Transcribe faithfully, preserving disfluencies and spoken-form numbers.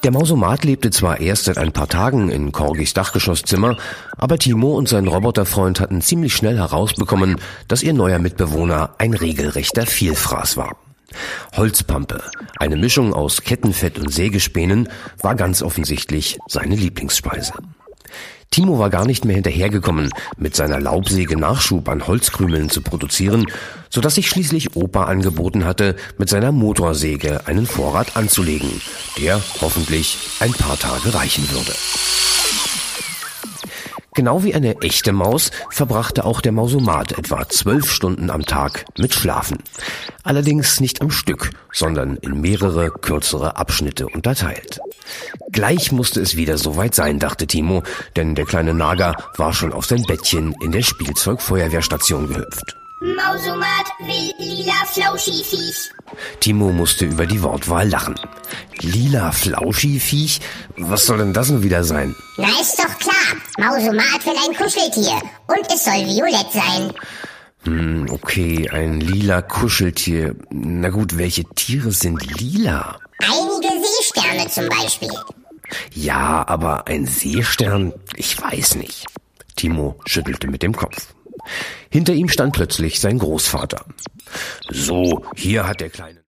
Der Mausomat lebte zwar erst seit ein paar Tagen in Corgis Dachgeschosszimmer, aber Timo und sein Roboterfreund hatten ziemlich schnell herausbekommen, dass ihr neuer Mitbewohner ein regelrechter Vielfraß war. Holzpampe, eine Mischung aus Kettenfett und Sägespänen, war ganz offensichtlich seine Lieblingsspeise. Timo war gar nicht mehr hinterhergekommen, mit seiner Laubsäge Nachschub an Holzkrümeln zu produzieren, sodass sich schließlich Opa angeboten hatte, mit seiner Motorsäge einen Vorrat anzulegen, der hoffentlich ein paar Tage reichen würde. Genau wie eine echte Maus verbrachte auch der Mausomat etwa zwölf Stunden am Tag mit Schlafen. Allerdings nicht am Stück, sondern in mehrere kürzere Abschnitte unterteilt. Gleich musste es wieder soweit sein, dachte Timo, denn der kleine Nager war schon auf sein Bettchen in der Spielzeugfeuerwehrstation gehüpft. Mausomat will lila Flauschi-Viech. Timo musste über die Wortwahl lachen. Lila Flauschi-Viech? Was soll denn das nun wieder sein? Na, ist doch klar. Mausomat will ein Kuscheltier. Und es soll violett sein. Hm, okay, ein lila Kuscheltier. Na gut, welche Tiere sind lila? Einige Seesterne zum Beispiel. Ja, aber ein Seestern? Ich weiß nicht. Timo schüttelte mit dem Kopf. Hinter ihm stand plötzlich sein Großvater. So, hier hat der kleine...